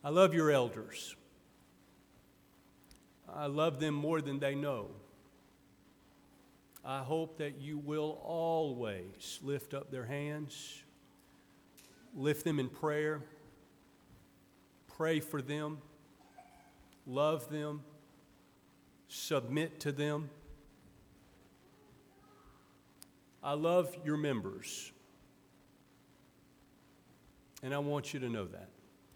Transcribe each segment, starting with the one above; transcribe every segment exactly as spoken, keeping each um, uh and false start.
I love your elders. I love them more than they know. I hope that you will always lift up their hands, lift them in prayer, pray for them, love them, submit to them. I love your members, and I want you to know that.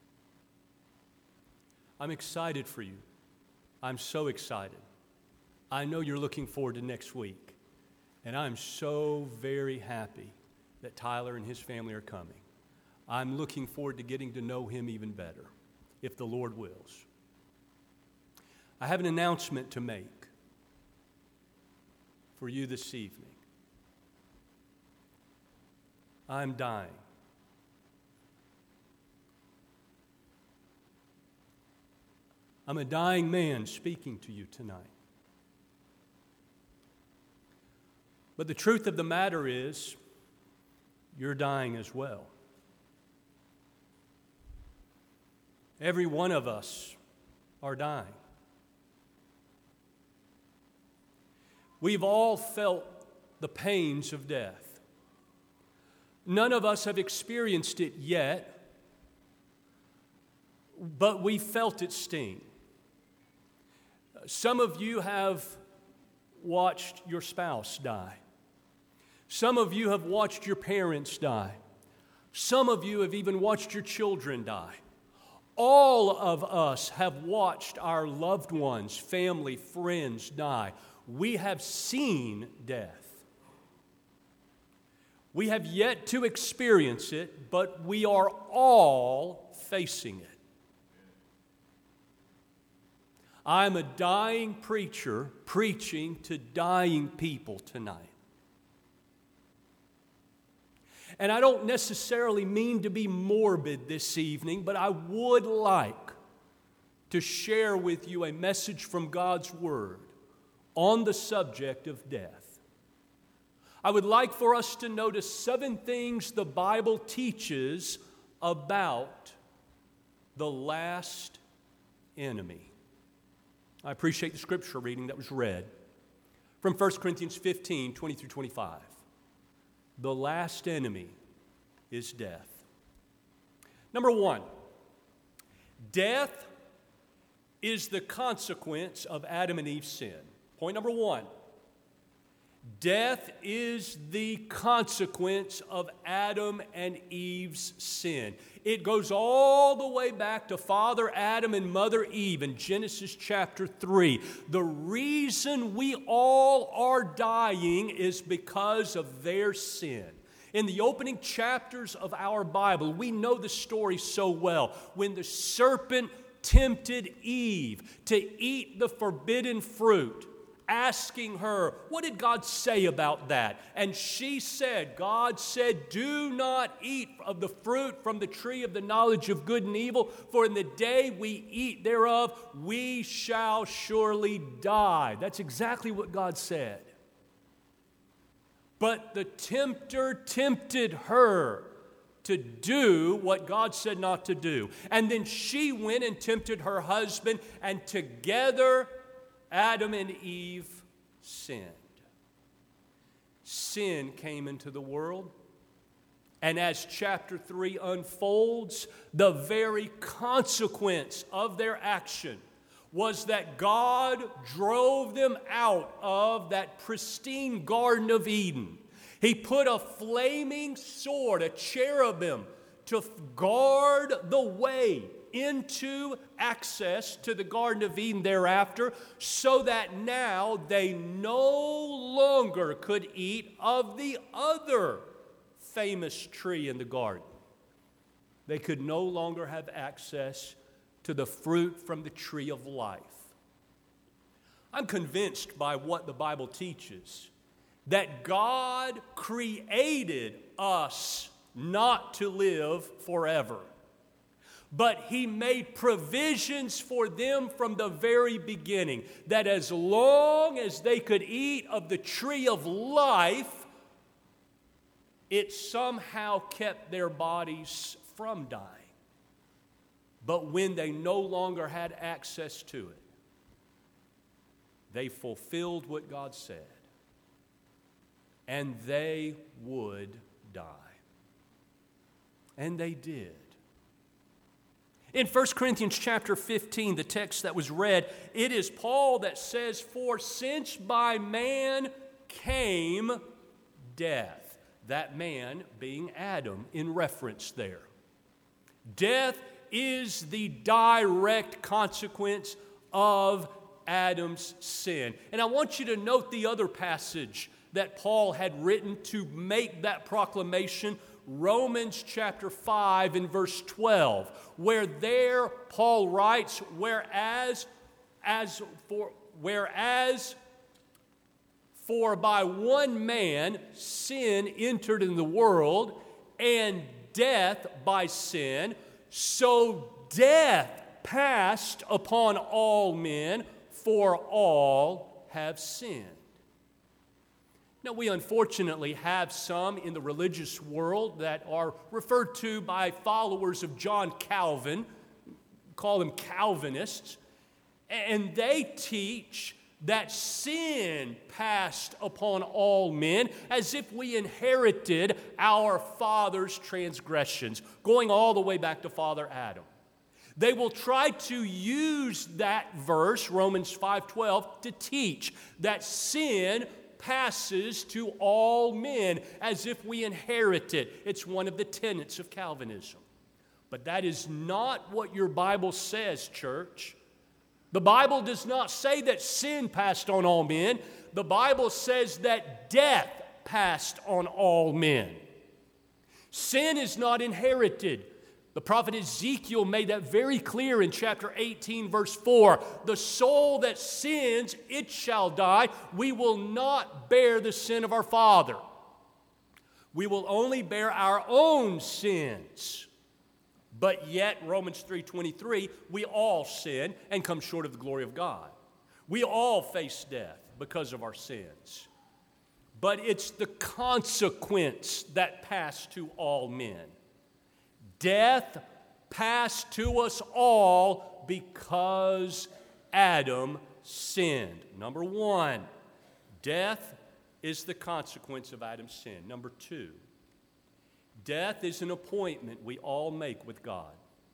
I'm excited for you. I'm so excited. I know you're looking forward to next week, and I'm so very happy that Tyler and his family are coming. I'm looking forward to getting to know him even better, if the Lord wills. I have an announcement to make for you this evening. I'm dying. I'm a dying man speaking to you tonight. But the truth of the matter is, you're dying as well. Every one of us are dying. We've all felt the pains of death. None of us have experienced it yet, but we felt its sting. Some of you have watched your spouse die. Some of you have watched your parents die. Some of you have even watched your children die. All of us have watched our loved ones, family, friends die. We have seen death. We have yet to experience it, but we are all facing it. I'm a dying preacher preaching to dying people tonight. And I don't necessarily mean to be morbid this evening, but I would like to share with you a message from God's Word on the subject of death. I would like for us to notice seven things the Bible teaches about the last enemy. I appreciate the scripture reading that was read from First Corinthians fifteen, twenty through twenty-five. The last enemy is death. Number one, death is the consequence of Adam and Eve's sin. Point number one, death is the consequence of Adam and Eve's sin. It goes all the way back to Father Adam and Mother Eve in Genesis chapter three. The reason we all are dying is because of their sin. In the opening chapters of our Bible, we know the story so well. When the serpent tempted Eve to eat the forbidden fruit, asking her, what did God say about that? And she said, God said, do not eat of the fruit from the tree of the knowledge of good and evil, for in the day we eat thereof, we shall surely die. That's exactly what God said. But the tempter tempted her to do what God said not to do. And then she went and tempted her husband, and together Adam and Eve sinned. Sin came into the world, and as chapter three unfolds, the very consequence of their action was that God drove them out of that pristine Garden of Eden. He put a flaming sword, a cherubim, to guard the way into access to the Garden of Eden thereafter, so that now they no longer could eat of the other famous tree in the garden. They could no longer have access to the fruit from the tree of life. I'm convinced by what the Bible teaches, that God created us not to live forever. But He made provisions for them from the very beginning, that as long as they could eat of the tree of life, it somehow kept their bodies from dying. But when they no longer had access to it, they fulfilled what God said, and they would die. And they did. In First Corinthians chapter fifteen, the text that was read, it is Paul that says, "For since by man came death," that man being Adam in reference there. Death is the direct consequence of Adam's sin. And I want you to note the other passage that Paul had written to make that proclamation, Romans chapter five and verse twelve, where there Paul writes, whereas as for whereas for by one man sin entered in the world, and death by sin, so death passed upon all men, for all have sinned. Now, we unfortunately have some in the religious world that are referred to by followers of John Calvin, call them Calvinists, and they teach that sin passed upon all men as if we inherited our father's transgressions, going all the way back to Father Adam. They will try to use that verse, Romans five twelve, to teach that sin passes to all men as if we inherit it. It's one of the tenets of Calvinism. But that is not what your Bible says, church. The Bible does not say that sin passed on all men. The Bible says that death passed on all men. Sin is not inherited. The prophet Ezekiel made that very clear in chapter eighteen, verse four. The soul that sins, it shall die. We will not bear the sin of our father. We will only bear our own sins. But yet, Romans three twenty-three, we all sin and come short of the glory of God. We all face death because of our sins. But it's the consequence that passed to all men. Death passed to us all because Adam sinned. Number one, death is the consequence of Adam's sin. Number two, death is an appointment we all make with God.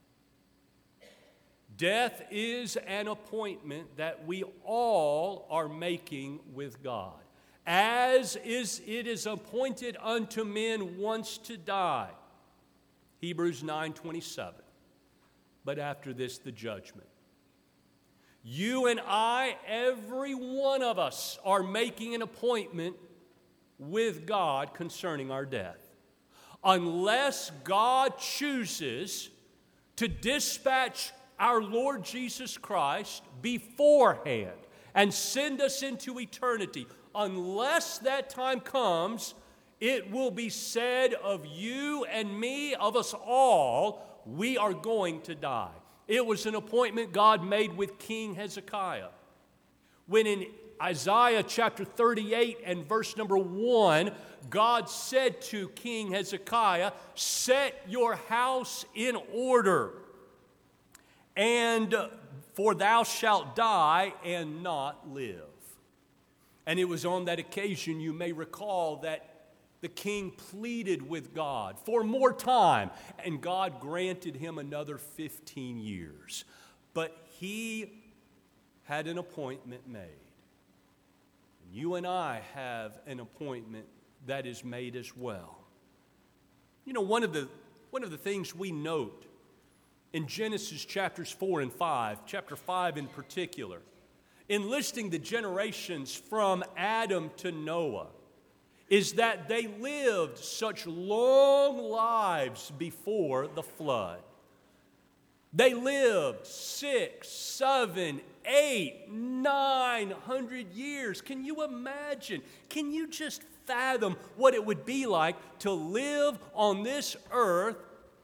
Death is an appointment that we all are making with God. As is it is appointed unto men once to die. Hebrews nine twenty-seven. But after this, the judgment. You and I, every one of us, are making an appointment with God concerning our death. Unless God chooses to dispatch our Lord Jesus Christ beforehand and send us into eternity, unless that time comes, it will be said of you and me, of us all, we are going to die. It was an appointment God made with King Hezekiah. When in Isaiah chapter thirty-eight and verse number one, God said to King Hezekiah, "Set your house in order, and for thou shalt die and not live." And it was on that occasion, you may recall, that the king pleaded with God for more time, and God granted him another fifteen years. But he had an appointment made. And you and I have an appointment that is made as well. You know, one of the, one of the things we note in Genesis chapters four and five, chapter five in particular, in listing the generations from Adam to Noah, is that they lived such long lives before the flood. They lived six, seven, eight, nine hundred years. Can you imagine? Can you just fathom what it would be like to live on this earth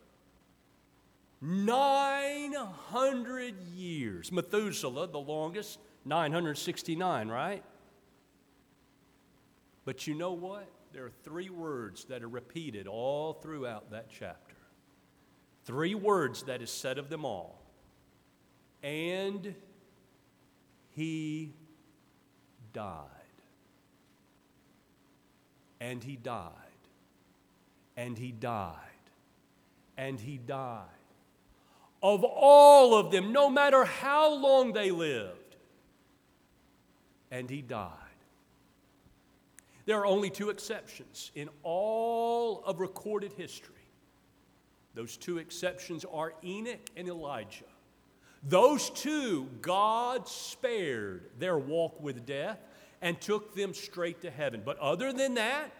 nine hundred years? Methuselah, the longest, nine hundred sixty-nine, right? But you know what? There are three words that are repeated all throughout that chapter. Three words that is said of them all. And he died. And he died. And he died. And he died. Of all of them, no matter how long they lived. And he died. There are only two exceptions in all of recorded history. Those two exceptions are Enoch and Elijah. Those two, God spared their walk with death and took them straight to heaven. But other than that,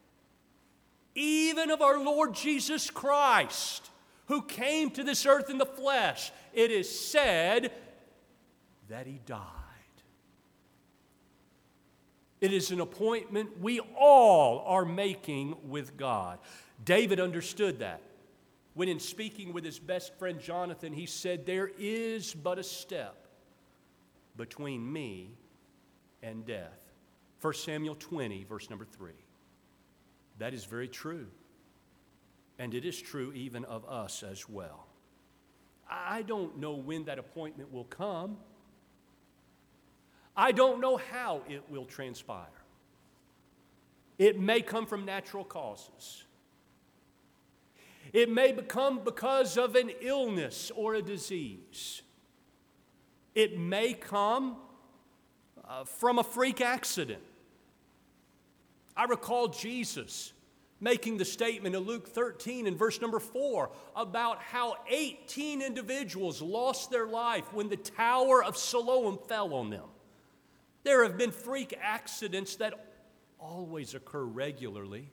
even of our Lord Jesus Christ, who came to this earth in the flesh, it is said that he died. It is an appointment we all are making with God. David understood that. When in speaking with his best friend Jonathan, he said, there is but a step between me and death. First Samuel twenty, verse number three. That is very true. And it is true even of us as well. I don't know when that appointment will come. I don't know how it will transpire. It may come from natural causes. It may become because of an illness or a disease. It may come uh, from a freak accident. I recall Jesus making the statement in Luke thirteen and verse number four about how eighteen individuals lost their life when the Tower of Siloam fell on them. There have been freak accidents that always occur regularly.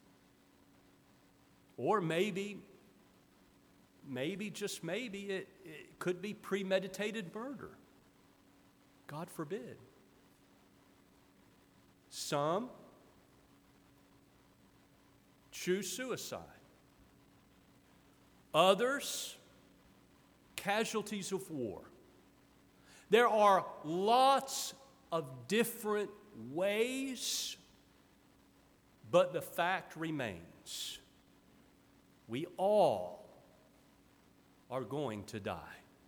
Or maybe, maybe, just maybe, it, it could be premeditated murder. God forbid. Some choose suicide. Others, casualties of war. There are lots of different ways, but the fact remains. We all are going to die.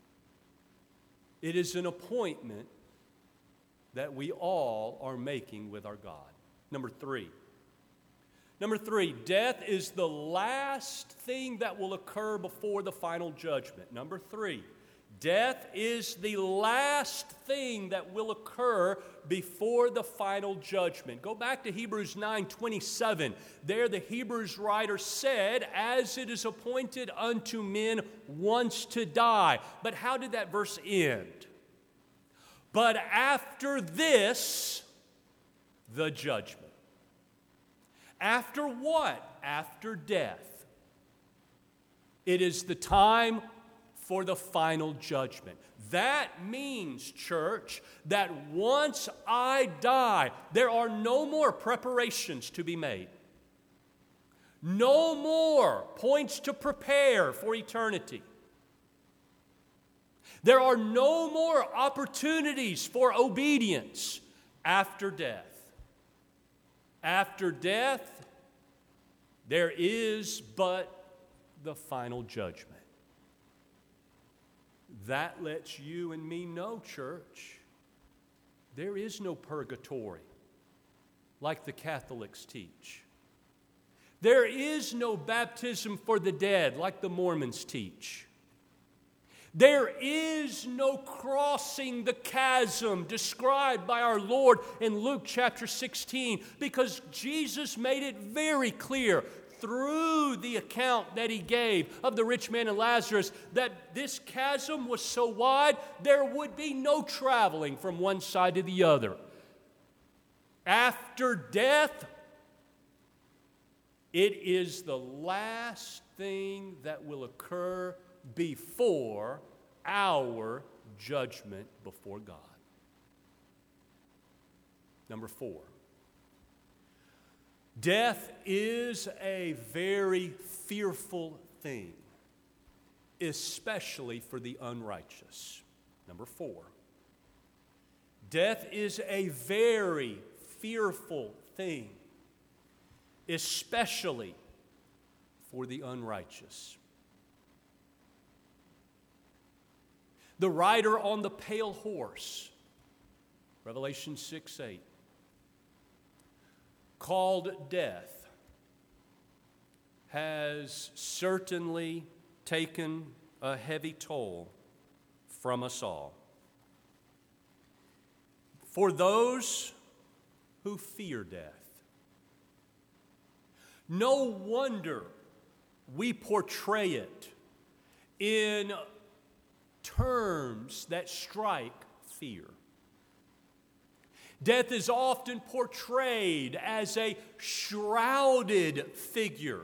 It is an appointment that we all are making with our God. Number three. Number three, death is the last thing that will occur before the final judgment. Number three, death is the last thing that will occur before the final judgment. Go back to Hebrews nine twenty-seven. There the Hebrews writer said, as it is appointed unto men once to die. But how did that verse end? But after this, the judgment. After what? After death. It is the time for the final judgment. That means, church, that once I die, there are no more preparations to be made. No more points to prepare for eternity. There are no more opportunities for obedience after death. After death, there is but the final judgment. That lets you and me know, church, there is no purgatory like the Catholics teach. There is no baptism for the dead like the Mormons teach. There is no crossing the chasm described by our Lord in Luke chapter sixteen, because Jesus made it very clear through the account that he gave of the rich man and Lazarus that this chasm was so wide there would be no traveling from one side to the other. After death, it is the last thing that will occur before our judgment before God. Number four. Death is a very fearful thing, especially for the unrighteous. Number four. Death is a very fearful thing, especially for the unrighteous. The rider on the pale horse, Revelation six eight, called death, has certainly taken a heavy toll from us all. For those who fear death, no wonder we portray it in terms that strike fear. Death is often portrayed as a shrouded figure,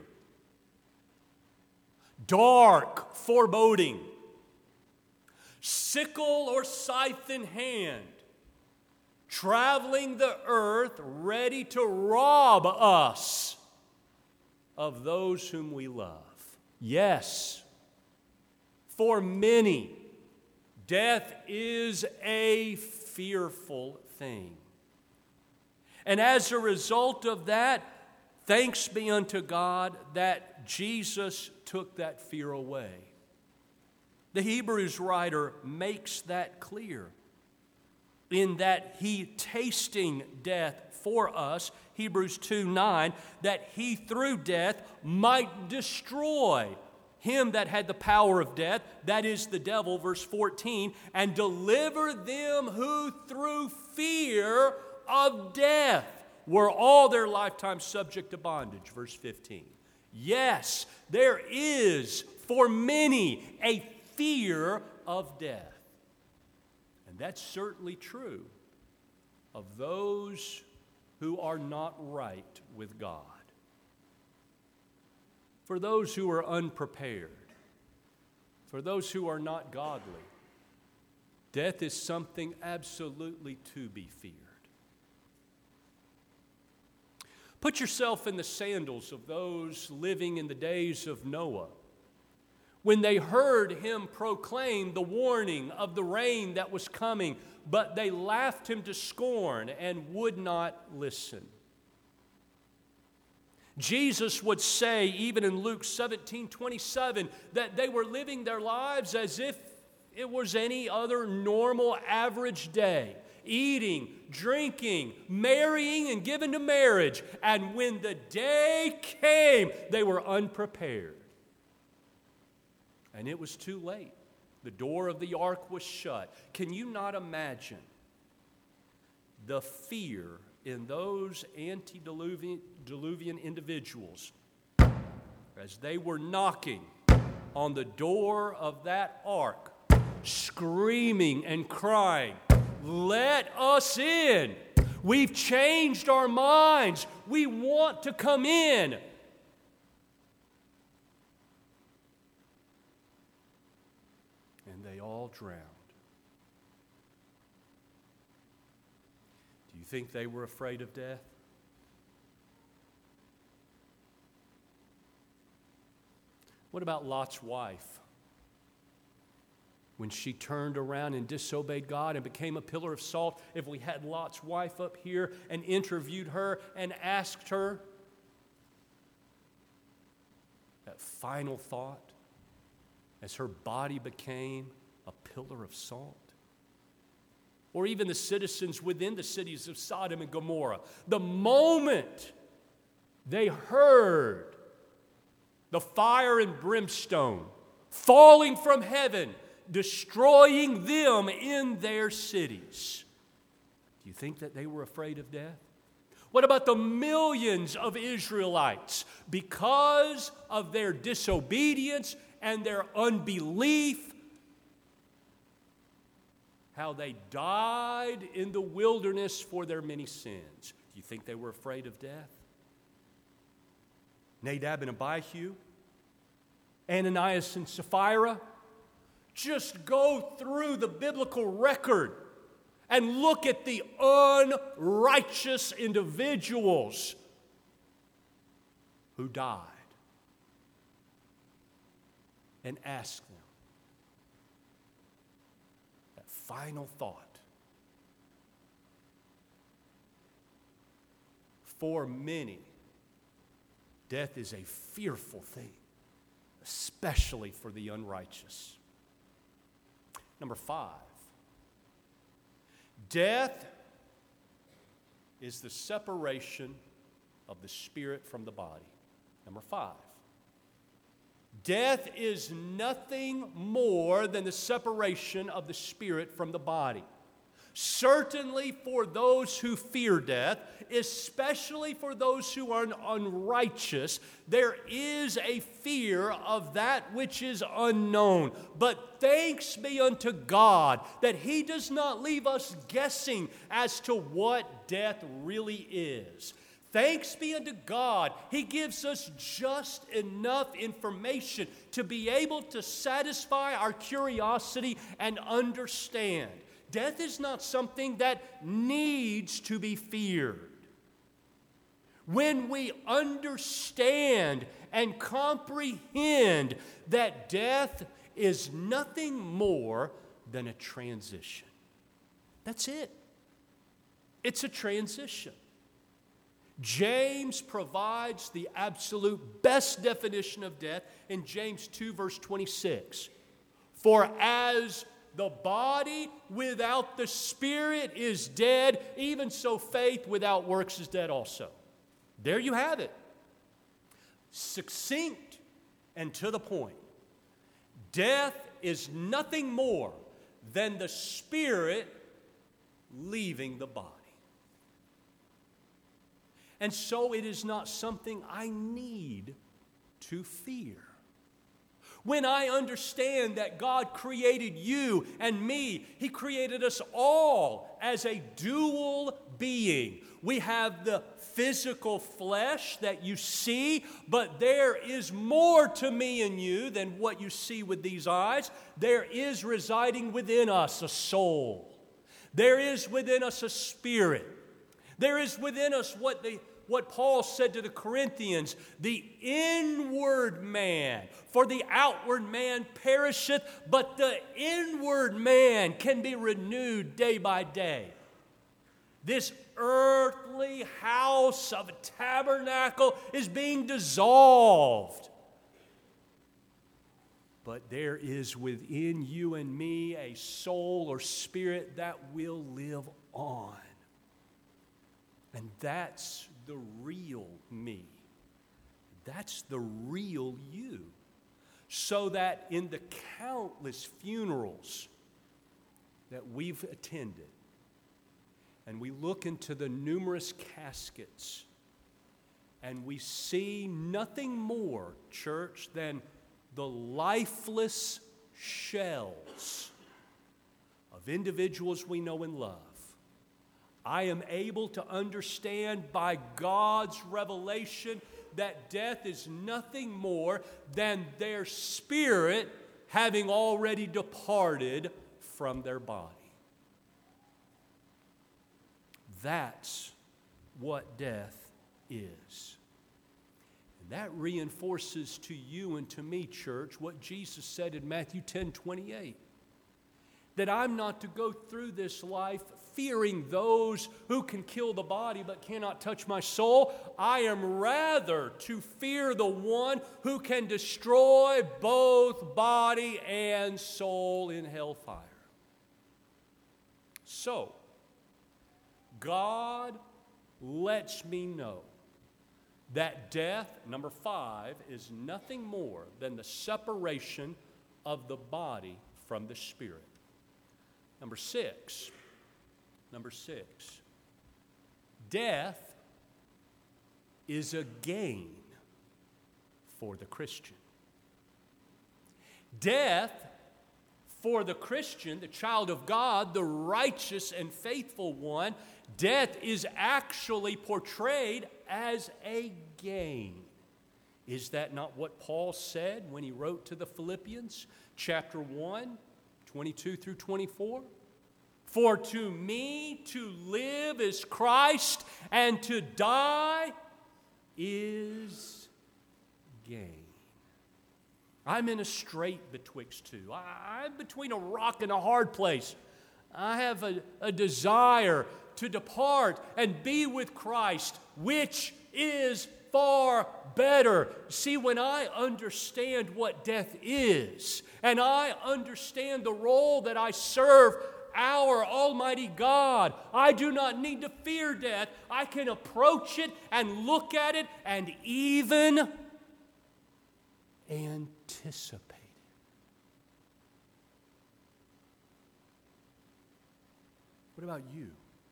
dark, foreboding, sickle or scythe in hand, traveling the earth ready to rob us of those whom we love. Yes, for many, death is a fearful thing. And as a result of that, thanks be unto God that Jesus took that fear away. The Hebrews writer makes that clear in that he, tasting death for us, Hebrews two nine, that he through death might destroy him that had the power of death, that is the devil, verse fourteen, and deliver them who through fear of death were all their lifetime subject to bondage, verse fifteen. Yes, there is for many a fear of death. And that's certainly true of those who are not right with God. For those who are unprepared, for those who are not godly, death is something absolutely to be feared. Put yourself in the sandals of those living in the days of Noah, when they heard him proclaim the warning of the rain that was coming, but they laughed him to scorn and would not listen. Jesus would say, even in Luke seventeen twenty-seven, that they were living their lives as if it was any other normal, average day. Eating, drinking, marrying, and given to marriage. And when the day came, they were unprepared. And it was too late. The door of the ark was shut. Can you not imagine the fear in those antediluvian Diluvian individuals as they were knocking on the door of that ark, screaming and crying, "Let us in. We've changed our minds. We want to come in." And they all drowned. Do you think they were afraid of death? What about Lot's wife? When she turned around and disobeyed God and became a pillar of salt, if we had Lot's wife up here and interviewed her and asked her that final thought as her body became a pillar of salt. Or even the citizens within the cities of Sodom and Gomorrah. The moment they heard the fire and brimstone falling from heaven, destroying them in their cities, do you think that they were afraid of death? What about the millions of Israelites, because of their disobedience and their unbelief, how they died in the wilderness for their many sins? Do you think they were afraid of death? Nadab and Abihu, Ananias and Sapphira. Just go through the biblical record and look at the unrighteous individuals who died and ask them that final thought. For many, death is a fearful thing, especially for the unrighteous. Number five, death is the separation of the spirit from the body. Number five, death is nothing more than the separation of the spirit from the body. Certainly for those who fear death, especially for those who are unrighteous, there is a fear of that which is unknown. But thanks be unto God that He does not leave us guessing as to what death really is. Thanks be unto God, He gives us just enough information to be able to satisfy our curiosity and understand. Death is not something that needs to be feared. When we understand and comprehend that death is nothing more than a transition. That's it. It's a transition. James provides the absolute best definition of death in James two, verse twenty-six. For as the body without the spirit is dead, even so faith without works is dead also. There you have it. Succinct and to the point. Death is nothing more than the spirit leaving the body. And so it is not something I need to fear. When I understand that God created you and me, He created us all as a dual being. We have the physical flesh that you see, but there is more to me and you than what you see with these eyes. There is residing within us a soul. There is within us a spirit. There is within us what the What Paul said to the Corinthians, the inward man. For the outward man perisheth, but the inward man can be renewed day by day. This earthly house of a tabernacle is being dissolved. But there is within you and me a soul or spirit that will live on. And that's the real me. That's the real you. So that in the countless funerals that we've attended, and we look into the numerous caskets, and we see nothing more, church, than the lifeless shells of individuals we know and love, I am able to understand by God's revelation that death is nothing more than their spirit having already departed from their body. That's what death is. And that reinforces to you and to me, church, what Jesus said in Matthew ten twenty-eight. That I'm not to go through this life fearing those who can kill the body but cannot touch my soul. I am rather to fear the one who can destroy both body and soul in hellfire. So, God lets me know that death, number five, is nothing more than the separation of the body from the spirit. Number six, number six, death is a gain for the Christian. Death for the Christian, the child of God, the righteous and faithful one, death is actually portrayed as a gain. Is that not what Paul said when he wrote to the Philippians, chapter one, twenty-two through twenty-four? For to me to live is Christ, and to die is gain. I'm in a strait betwixt two. I'm between a rock and a hard place. I have a, a desire to depart and be with Christ, which is far better. See, when I understand what death is, and I understand the role that I serve our Almighty God, I do not need to fear death. I can approach it and look at it and even anticipate it. What about you?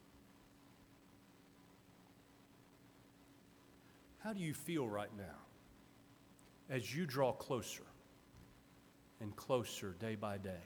How do you feel right now as you draw closer and closer day by day?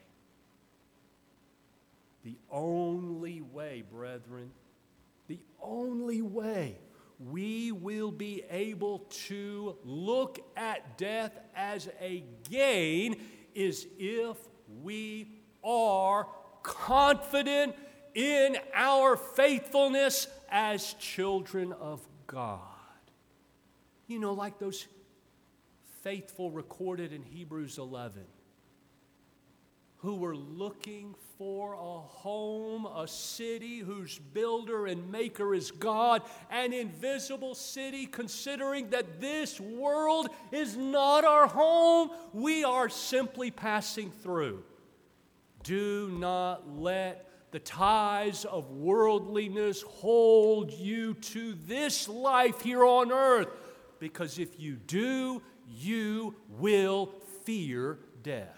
The only way, brethren, the only way we will be able to look at death as a gain is if we are confident in our faithfulness as children of God. You know, like those faithful recorded in Hebrews eleven, who were looking for a home, a city whose builder and maker is God, an invisible city, considering that this world is not our home. We are simply passing through. Do not let the ties of worldliness hold you to this life here on earth, because if you do, you will fear death.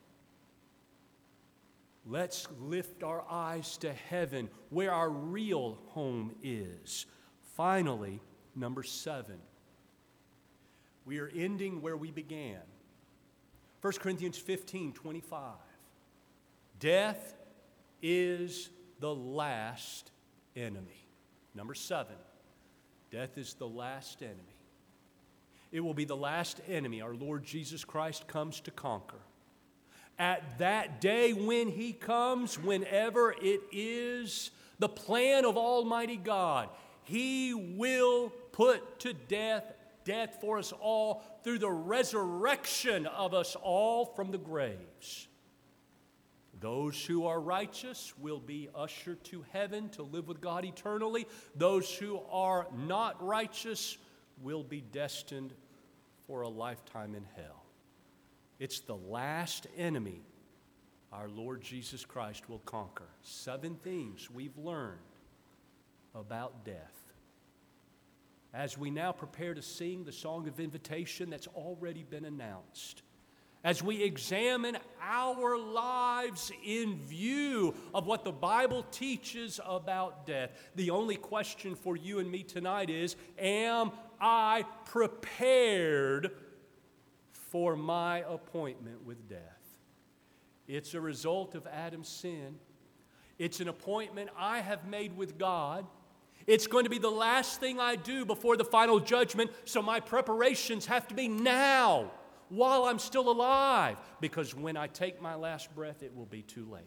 Let's lift our eyes to heaven, where our real home is. Finally, number seven. We are ending where we began. First Corinthians fifteen twenty-five. Death is the last enemy. Number seven. Death is the last enemy. It will be the last enemy our Lord Jesus Christ comes to conquer. At that day when He comes, whenever it is the plan of Almighty God, He will put to death death for us all through the resurrection of us all from the graves. Those who are righteous will be ushered to heaven to live with God eternally. Those who are not righteous will be destined for a lifetime in hell. It's the last enemy our Lord Jesus Christ will conquer. Seven things we've learned about death. As we now prepare to sing the song of invitation that's already been announced, as we examine our lives in view of what the Bible teaches about death, the only question for you and me tonight is, am I prepared for my appointment with death? It's a result of Adam's sin. It's an appointment I have made with God. It's going to be the last thing I do before the final judgment, so my preparations have to be now, while I'm still alive, because when I take my last breath, it will be too late.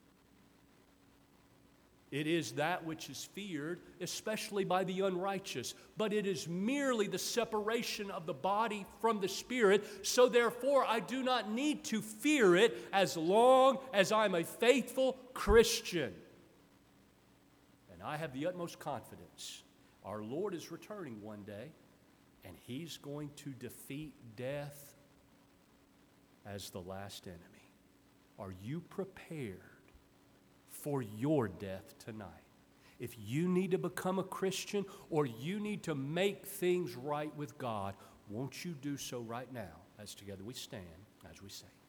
It is that which is feared, especially by the unrighteous, but it is merely the separation of the body from the spirit, so therefore I do not need to fear it as long as I'm a faithful Christian. And I have the utmost confidence. Our Lord is returning one day, and He's going to defeat death as the last enemy. Are you prepared for your death tonight? If you need to become a Christian or you need to make things right with God, won't you do so right now as together we stand, as we sing?